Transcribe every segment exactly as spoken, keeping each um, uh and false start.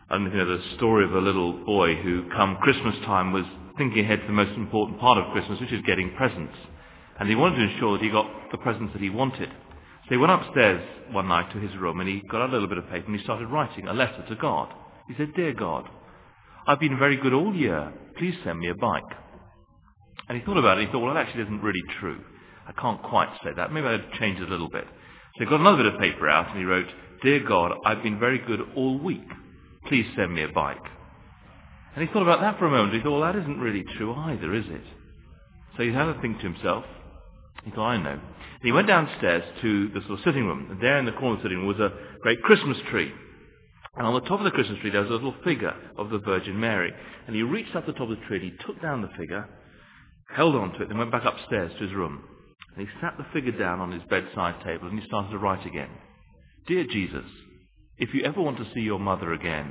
I don't know if you know the story of a little boy who, come Christmas time, was thinking ahead to the most important part of Christmas, which is getting presents. And he wanted to ensure that he got the presents that he wanted. So he went upstairs one night to his room and he got out a little bit of paper and he started writing a letter to God. He said, "Dear God, I've been very good all year. Please send me a bike." And he thought about it and he thought, well, that actually isn't really true. I can't quite say that. Maybe I'd change it a little bit. So he got another bit of paper out and he wrote, "Dear God, I've been very good all week. Please send me a bike." And he thought about that for a moment. He thought, well, that isn't really true either, is it? So he had to think to himself. He thought, I know. And he went downstairs to the sort of sitting room. And there in the corner of the sitting room was a great Christmas tree. And on the top of the Christmas tree there was a little figure of the Virgin Mary. And he reached up the top of the tree and he took down the figure, held on to it, and went back upstairs to his room. And he sat the figure down on his bedside table and he started to write again. "Dear Jesus, if you ever want to see your mother again..."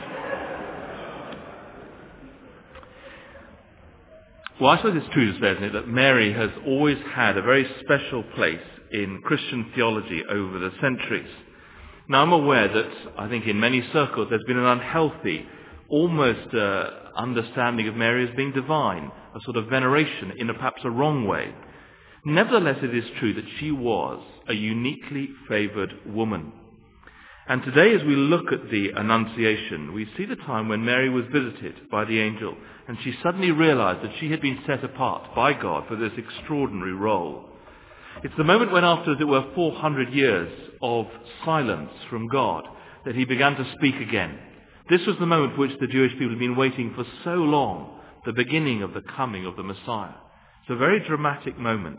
Well, I suppose it's true to say, isn't it, that Mary has always had a very special place in Christian theology over the centuries. Now, I'm aware that I think in many circles there's been an unhealthy, almost uh, understanding of Mary as being divine, a sort of veneration in a, perhaps a wrong way. Nevertheless, it is true that she was a uniquely favoured woman. And today, as we look at the Annunciation, we see the time when Mary was visited by the angel, and she suddenly realized that she had been set apart by God for this extraordinary role. It's the moment when, after, as it were, four hundred years of silence from God, that he began to speak again. This was the moment for which the Jewish people had been waiting for so long, the beginning of the coming of the Messiah. It's a very dramatic moment.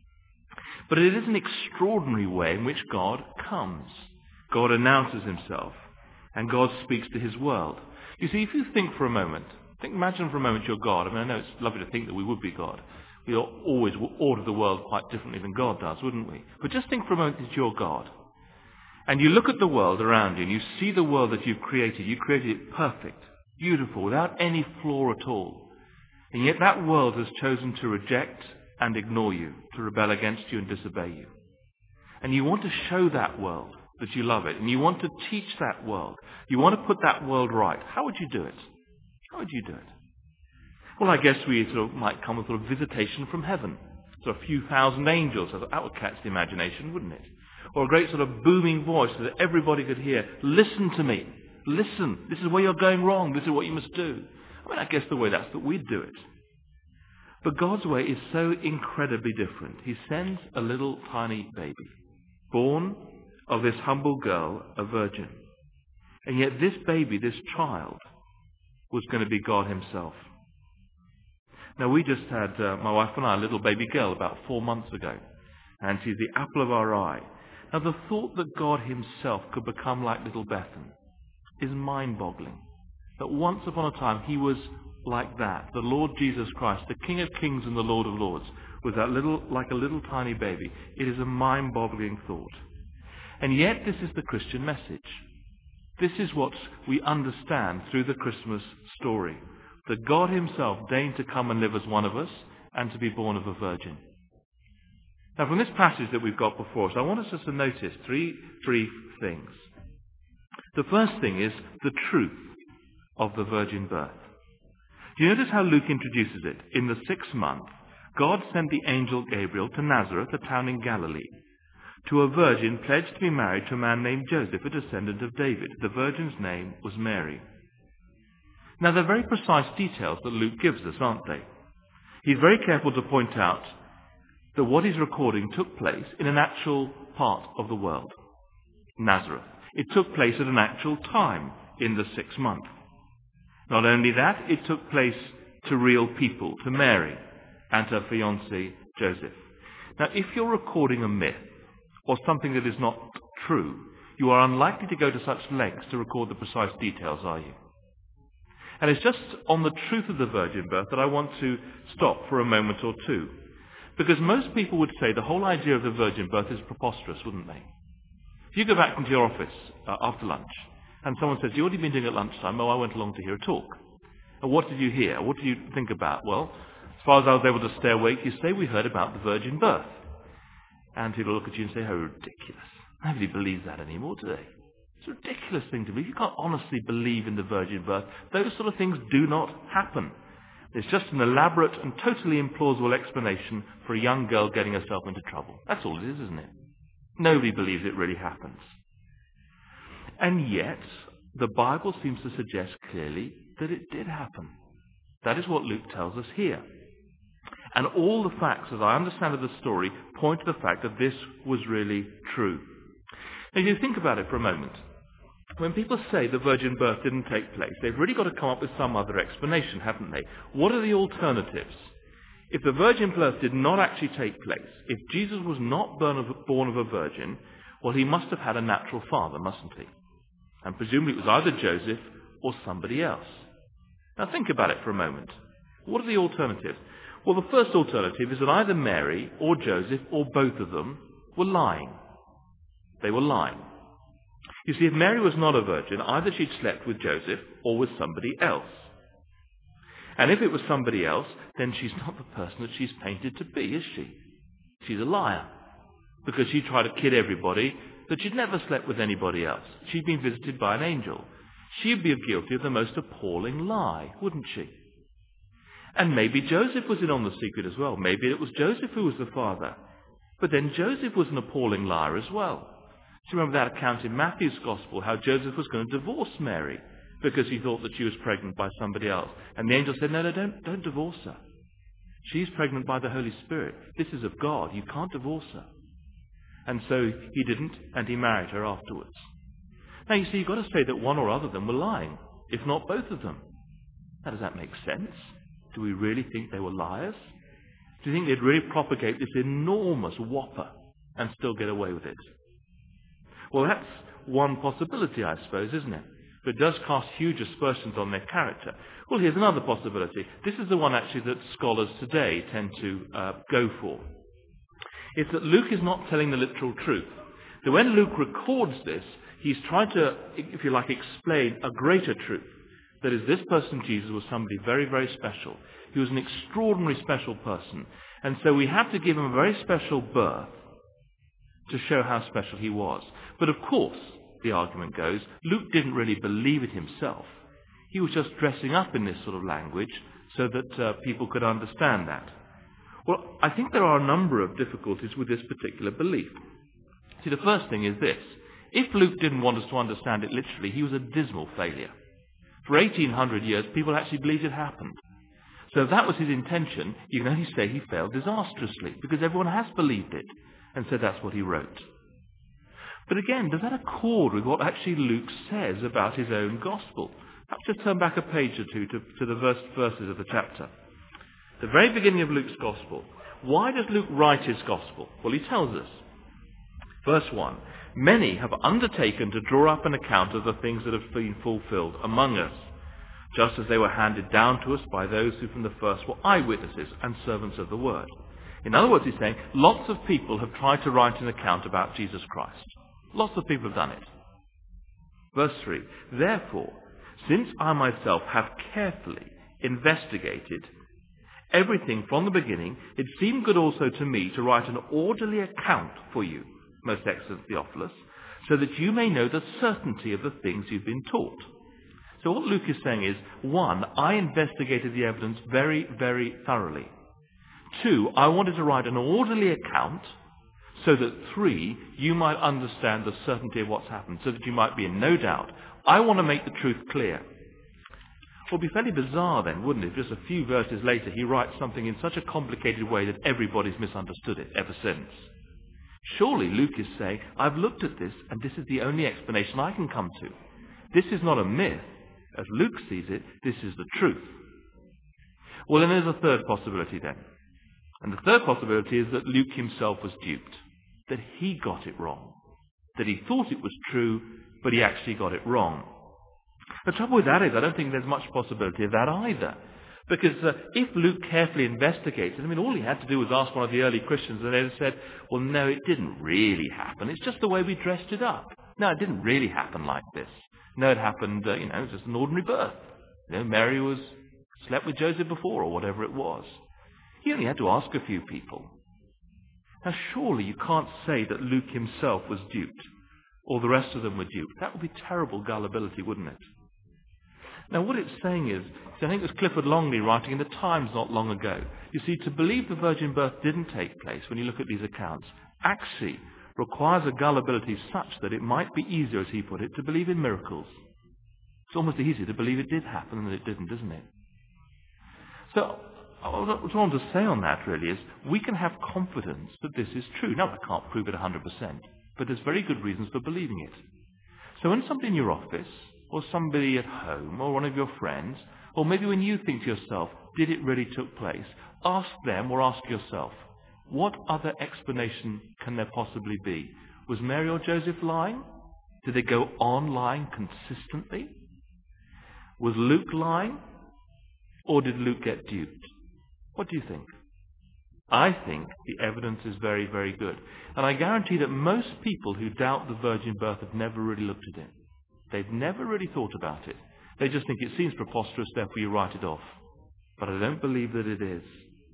But it is an extraordinary way in which God comes. God announces himself, and God speaks to his world. You see, if you think for a moment, think, imagine for a moment you're God. I mean, I know it's lovely to think that we would be God. We always order the world quite differently than God does, wouldn't we? But just think for a moment that you're God. And you look at the world around you, and you see the world that you've created. You created it perfect, beautiful, without any flaw at all. And yet that world has chosen to reject and ignore you, to rebel against you and disobey you. And you want to show that world that you love it, and you want to teach that world. You want to put that world right. How would you do it? How would you do it? Well, I guess we sort of might come with sort of visitation from heaven. So a few thousand angels. That would catch the imagination, wouldn't it? Or a great sort of booming voice so that everybody could hear, "Listen to me. Listen. This is where you're going wrong. This is what you must do." I mean, I guess the way that's that we'd do it. But God's way is so incredibly different. He sends a little tiny baby, born of this humble girl, a virgin. And yet this baby, this child, was going to be God himself. Now, we just had, uh, my wife and I, a little baby girl about four months ago. And she's the apple of our eye. Now, the thought that God himself could become like little Bethan is mind-boggling. That once upon a time, he was like that. The Lord Jesus Christ, the King of Kings and the Lord of Lords, was that little, like a little tiny baby. It is a mind-boggling thought. And yet this is the Christian message. This is what we understand through the Christmas story. That God himself deigned to come and live as one of us and to be born of a virgin. Now, from this passage that we've got before us, I want us just to notice three brief things. The first thing is the truth of the virgin birth. Do you notice how Luke introduces it? In the sixth month, God sent the angel Gabriel to Nazareth, a town in Galilee, to a virgin pledged to be married to a man named Joseph, a descendant of David. The virgin's name was Mary. Now, they're very precise details that Luke gives us, aren't they? He's very careful to point out that what he's recording took place in an actual part of the world, Nazareth. It took place at an actual time in the sixth month. Not only that, it took place to real people, to Mary and her fiancé Joseph. Now, if you're recording a myth or something that is not true, you are unlikely to go to such lengths to record the precise details, are you? And it's just on the truth of the virgin birth that I want to stop for a moment or two. Because most people would say the whole idea of the virgin birth is preposterous, wouldn't they? If you go back into your office uh, after lunch, and someone says, "What have you been doing at lunchtime?" "Oh, I went along to hear a talk." "And what did you hear? What did you think about?" "Well, as far as I was able to stay awake, you say we heard about the virgin birth." And people look at you and say, "How ridiculous. Nobody believes that anymore today. It's a ridiculous thing to believe. You can't honestly believe in the virgin birth. Those sort of things do not happen. It's just an elaborate and totally implausible explanation for a young girl getting herself into trouble. That's all it is, isn't it? Nobody believes it really happens. And yet, the Bible seems to suggest clearly that it did happen. That is what Luke tells us here. And all the facts, as I understand of the story, point to the fact that this was really true. Now, if you think about it for a moment, when people say the virgin birth didn't take place, they've really got to come up with some other explanation, haven't they? What are the alternatives? If the virgin birth did not actually take place, if Jesus was not born of, born of a virgin, well, he must have had a natural father, mustn't he? And presumably it was either Joseph or somebody else. Now think about it for a moment. What are the alternatives? Well, the first alternative is that either Mary or Joseph or both of them were lying. They were lying. You see, if Mary was not a virgin, either she'd slept with Joseph or with somebody else. And if it was somebody else, then she's not the person that she's painted to be, is she? She's a liar. Because she tried to kid everybody that she'd never slept with anybody else. She'd been visited by an angel. She'd be guilty of the most appalling lie, wouldn't she? And maybe Joseph was in on the secret as well. Maybe it was Joseph who was the father. But then Joseph was an appalling liar as well. Do you remember that account in Matthew's Gospel, how Joseph was going to divorce Mary because he thought that she was pregnant by somebody else. And the angel said, no, no, don't, don't divorce her. She's pregnant by the Holy Spirit. This is of God. You can't divorce her. And so he didn't, and he married her afterwards. Now, you see, you've got to say that one or other of them were lying, if not both of them. Now, does that make sense? Do we really think they were liars? Do you think they'd really propagate this enormous whopper and still get away with it? Well, that's one possibility, I suppose, isn't it? But it does cast huge aspersions on their character. Well, here's another possibility. This is the one, actually, that scholars today tend to uh, go for. It's that Luke is not telling the literal truth. So when Luke records this, he's trying to, if you like, explain a greater truth. That is, this person, Jesus, was somebody very, very special. He was an extraordinary special person. And so we have to give him a very special birth to show how special he was. But of course, the argument goes, Luke didn't really believe it himself. He was just dressing up in this sort of language so that uh, people could understand that. Well, I think there are a number of difficulties with this particular belief. See, the first thing is this. If Luke didn't want us to understand it literally, he was a dismal failure. For eighteen hundred years, people actually believed it happened. So if that was his intention, you can only say he failed disastrously, because everyone has believed it. And so that's what he wrote. But again, does that accord with what actually Luke says about his own gospel? Perhaps just turn back a page or two to, to the verse, verses of the chapter. The very beginning of Luke's gospel. Why does Luke write his gospel? Well, he tells us. Verse one, many have undertaken to draw up an account of the things that have been fulfilled among us, just as they were handed down to us by those who from the first were eyewitnesses and servants of the word. In other words, he's saying, lots of people have tried to write an account about Jesus Christ. Lots of people have done it. Verse three, therefore, since I myself have carefully investigated everything from the beginning, it seemed good also to me to write an orderly account for you, most excellent Theophilus, so that you may know the certainty of the things you've been taught. So what Luke is saying is, one, I investigated the evidence very, very thoroughly. Two, I wanted to write an orderly account so that, three, you might understand the certainty of what's happened, so that you might be in no doubt. I want to make the truth clear. It would be fairly bizarre then, wouldn't it, if just a few verses later he writes something in such a complicated way that everybody's misunderstood it ever since. Surely Luke is saying, I've looked at this and this is the only explanation I can come to. This is not a myth. As Luke sees it, this is the truth. Well, then there's a third possibility then. And the third possibility is that Luke himself was duped. That he got it wrong. That he thought it was true, but he actually got it wrong. The trouble with that is I don't think there's much possibility of that either. Because uh, if Luke carefully investigated, I mean, all he had to do was ask one of the early Christians, and they'd said, well, no, it didn't really happen. It's just the way we dressed it up. No, it didn't really happen like this. No, it happened, uh, you know, just an ordinary birth. You know, Mary was slept with Joseph before, or whatever it was. He only had to ask a few people. Now, surely you can't say that Luke himself was duped. All the rest of them were duped. That would be terrible gullibility, wouldn't it? Now, what it's saying is, I think it was Clifford Longley writing in the Times not long ago. You see, to believe the virgin birth didn't take place, when you look at these accounts, actually requires a gullibility such that it might be easier, as he put it, to believe in miracles. It's almost easier to believe it did happen than it didn't, isn't it? So, what I want to say on that really is, we can have confidence that this is true. Now, I can't prove it one hundred percent, but there's very good reasons for believing it. So when somebody in your office, or somebody at home, or one of your friends, or maybe when you think to yourself, did it really took place? Ask them or ask yourself, what other explanation can there possibly be? Was Mary or Joseph lying? Did they go on lying consistently? Was Luke lying? Or did Luke get duped? What do you think? I think the evidence is very, very good. And I guarantee that most people who doubt the virgin birth have never really looked at it. They've never really thought about it. They just think it seems preposterous, therefore you write it off. But I don't believe that it is.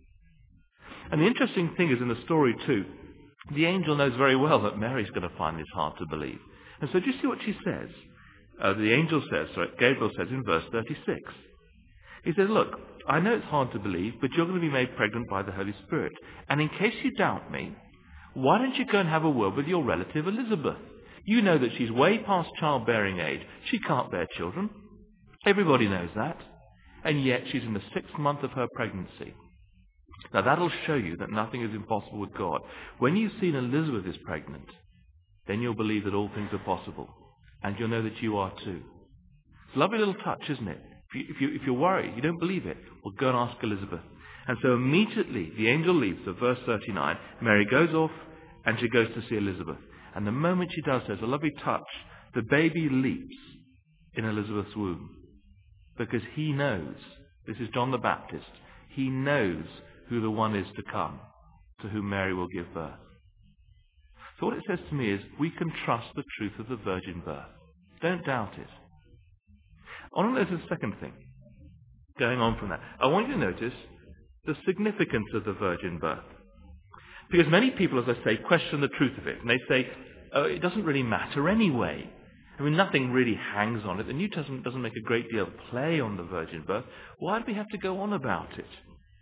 And the interesting thing is in the story too, the angel knows very well that Mary's going to find this hard to believe. And so do you see what she says? Uh, the angel says, sorry, Gabriel says in verse thirty-six. He says, look, I know it's hard to believe, but you're going to be made pregnant by the Holy Spirit. And in case you doubt me, why don't you go and have a word with your relative Elizabeth? You know that she's way past childbearing age. She can't bear children. Everybody knows that. And yet she's in the sixth month of her pregnancy. Now that'll show you that nothing is impossible with God. When you've seen Elizabeth is pregnant, then you'll believe that all things are possible. And you'll know that you are too. It's a lovely little touch, isn't it? If, you, if, you, if you're worried, you don't believe it, well, go and ask Elizabeth. And so immediately the angel leaves. So verse thirty-nine, Mary goes off and she goes to see Elizabeth. And the moment she does, there's a lovely touch. The baby leaps in Elizabeth's womb. Because he knows, this is John the Baptist, he knows who the one is to come, to whom Mary will give birth. So what it says to me is, we can trust the truth of the virgin birth. Don't doubt it. I want to notice a second thing, going on from that. I want you to notice the significance of the virgin birth. Because many people, as I say, question the truth of it. And they say, oh, it doesn't really matter anyway. I mean, nothing really hangs on it. The New Testament doesn't make a great deal of play on the virgin birth. Why do we have to go on about it?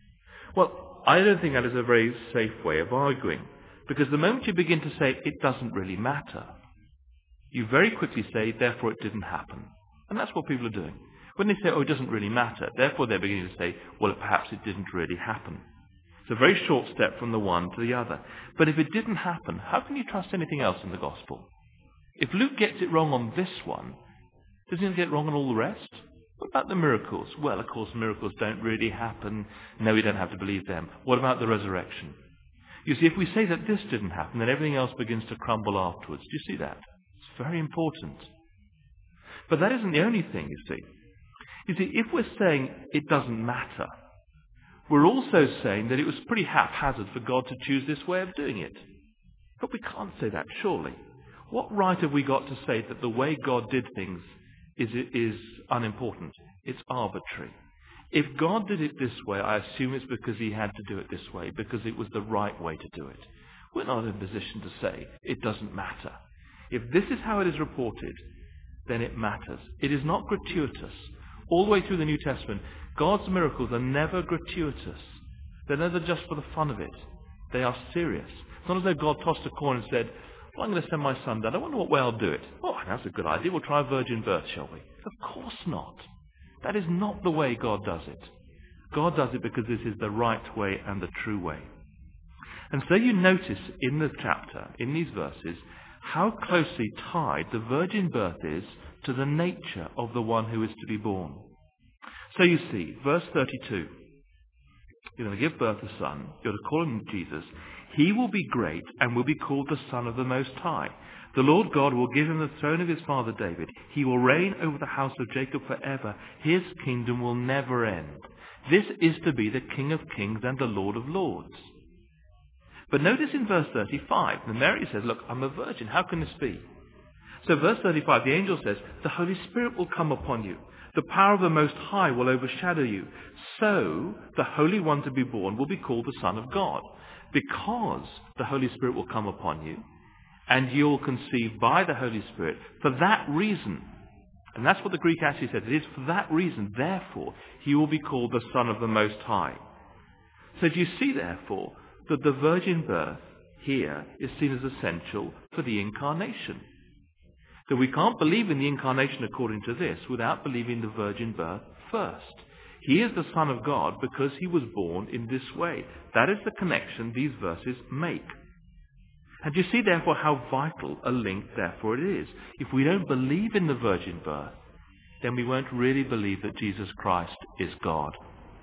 Well, I don't think that is a very safe way of arguing. Because the moment you begin to say, it doesn't really matter, you very quickly say, therefore it didn't happen. And that's what people are doing. When they say, oh, it doesn't really matter, therefore they're beginning to say, well, perhaps it didn't really happen. It's a very short step from the one to the other. But if it didn't happen, how can you trust anything else in the gospel? If Luke gets it wrong on this one, does he get it wrong on all the rest? What about the miracles? Well, of course, miracles don't really happen. No, we don't have to believe them. What about the resurrection? You see, if we say that this didn't happen, then everything else begins to crumble afterwards. Do you see that? It's very important. But that isn't the only thing, you see. You see, if we're saying it doesn't matter, we're also saying that it was pretty haphazard for God to choose this way of doing it. But we can't say that, surely. What right have we got to say that the way God did things is, is unimportant? It's arbitrary. If God did it this way, I assume it's because he had to do it this way, because it was the right way to do it. We're not in a position to say it doesn't matter. If this is how it is reported, then it matters. It is not gratuitous. All the way through the New Testament, God's miracles are never gratuitous. They're never just for the fun of it. They are serious. It's not as though God tossed a coin and said, well, I'm going to send my son down. I wonder what way I'll do it. Oh, that's a good idea. We'll try a virgin birth, shall we? Of course not. That is not the way God does it. God does it because this is the right way and the true way. And so you notice in the chapter, in these verses, how closely tied the virgin birth is to the nature of the one who is to be born. So you see, verse thirty-two, you're going to give birth to a son, you're to call him Jesus. He will be great and will be called the Son of the Most High. The Lord God will give him the throne of his father David. He will reign over the house of Jacob forever. His kingdom will never end. This is to be the King of Kings and the Lord of Lords. But notice in verse thirty-five, the Mary says, look, I'm a virgin. How can this be? So verse thirty-five, the angel says, the Holy Spirit will come upon you. The power of the Most High will overshadow you. So the Holy One to be born will be called the Son of God. Because the Holy Spirit will come upon you, and you'll conceive by the Holy Spirit. For that reason, and that's what the Greek actually says, it is for that reason, therefore, he will be called the Son of the Most High. So do you see, therefore, that the virgin birth here is seen as essential for the incarnation? That we can't believe in the incarnation according to this without believing the virgin birth first. He is the Son of God because he was born in this way. That is the connection these verses make. And you see, therefore, how vital a link, therefore, it is. If we don't believe in the virgin birth, then we won't really believe that Jesus Christ is God.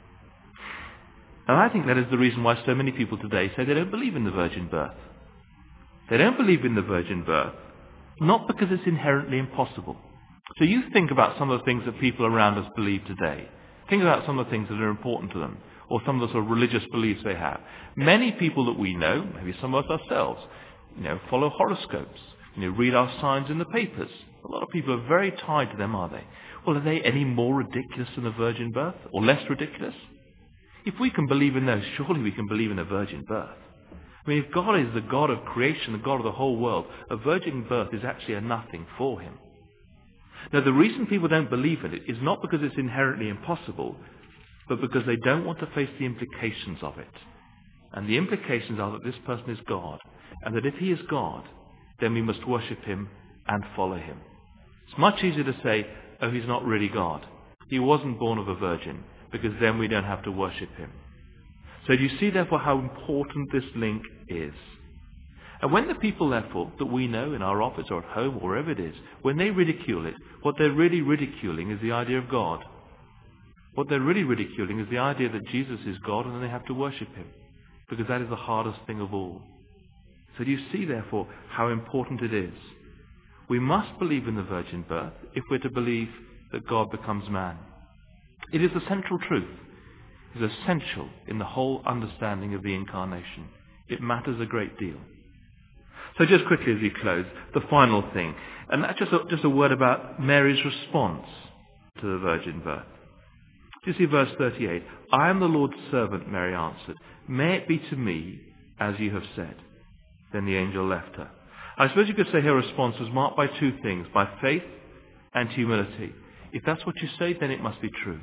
And I think that is the reason why so many people today say they don't believe in the virgin birth. They don't believe in the virgin birth, not because it's inherently impossible. So you think about some of the things that people around us believe today. Think about some of the things that are important to them, or some of the sort of religious beliefs they have. Many people that we know, maybe some of us ourselves, you know, follow horoscopes, you know, read our signs in the papers. A lot of people are very tied to them, are they? Well, are they any more ridiculous than the virgin birth, or less ridiculous? If we can believe in those, surely we can believe in a virgin birth. I mean, if God is the God of creation, the God of the whole world, a virgin birth is actually a nothing for him. Now, the reason people don't believe in it is not because it's inherently impossible, but because they don't want to face the implications of it. And the implications are that this person is God, and that if he is God, then we must worship him and follow him. It's much easier to say, oh, he's not really God. He wasn't born of a virgin, because then we don't have to worship him. So do you see, therefore, how important this link is? And when the people, therefore, that we know in our office or at home or wherever it is, when they ridicule it, what they're really ridiculing is the idea of God. What they're really ridiculing is the idea that Jesus is God and then they have to worship him, because that is the hardest thing of all. So do you see, therefore, how important it is? We must believe in the virgin birth if we're to believe that God becomes man. It is the central truth. It is essential in the whole understanding of the incarnation. It matters a great deal. So just quickly as we close, the final thing, and that's just a, just a word about Mary's response to the virgin birth. Do you see verse thirty-eight? I am the Lord's servant, Mary answered. May it be to me as you have said. Then the angel left her. I suppose you could say her response was marked by two things, by faith and humility. If that's what you say, then it must be true.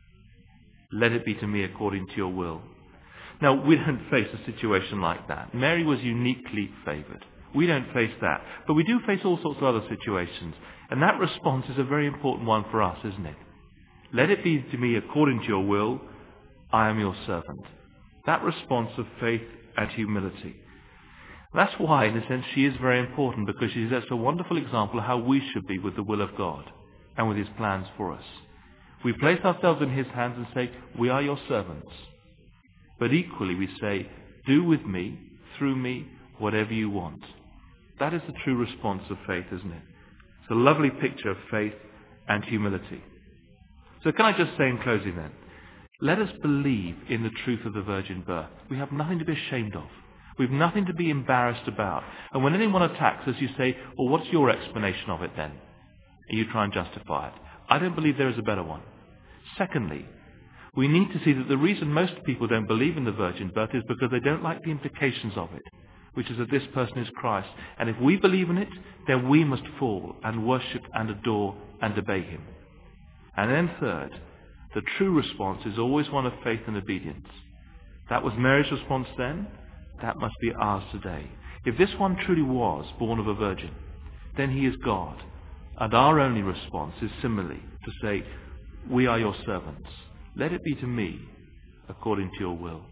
Let it be to me according to your will. Now, we don't face a situation like that. Mary was uniquely favoured. We don't face that. But we do face all sorts of other situations. And that response is a very important one for us, isn't it? Let it be to me according to your will. I am your servant. That response of faith and humility. That's why, in a sense, she is very important, because she sets a wonderful example of how we should be with the will of God and with his plans for us. We place ourselves in his hands and say, we are your servants. But equally we say, do with me, through me, whatever you want. That is the true response of faith, isn't it? It's a lovely picture of faith and humility. So can I just say in closing then, let us believe in the truth of the virgin birth. We have nothing to be ashamed of. We have nothing to be embarrassed about. And when anyone attacks us, you say, well, what's your explanation of it then? And you try and justify it. I don't believe there is a better one. Secondly, we need to see that the reason most people don't believe in the virgin birth is because they don't like the implications of it, which is that this person is Christ. And if we believe in it, then we must fall and worship and adore and obey him. And then third, the true response is always one of faith and obedience. That was Mary's response then. That must be ours today. If this one truly was born of a virgin, then he is God. And our only response is similarly to say, we are your servants. Let it be to me according to your will.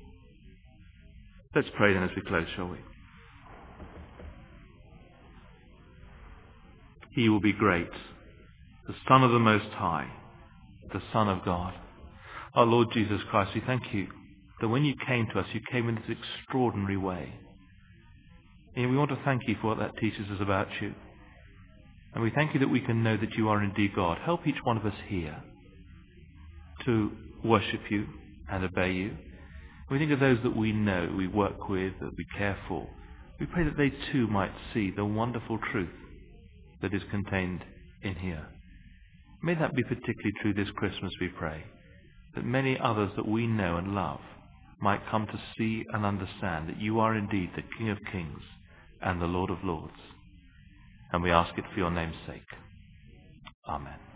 Let's pray then as we close, shall we? He will be great, the Son of the Most High, the Son of God. Our Lord Jesus Christ, we thank you that when you came to us, you came in this extraordinary way. And we want to thank you for what that teaches us about you. And we thank you that we can know that you are indeed God. Help each one of us here to worship you and obey you. We think of those that we know, we work with, that we care for. We pray that they too might see the wonderful truth that is contained in here. May that be particularly true this Christmas, we pray, that many others that we know and love might come to see and understand that you are indeed the King of Kings and the Lord of Lords. And we ask it for your name's sake. Amen.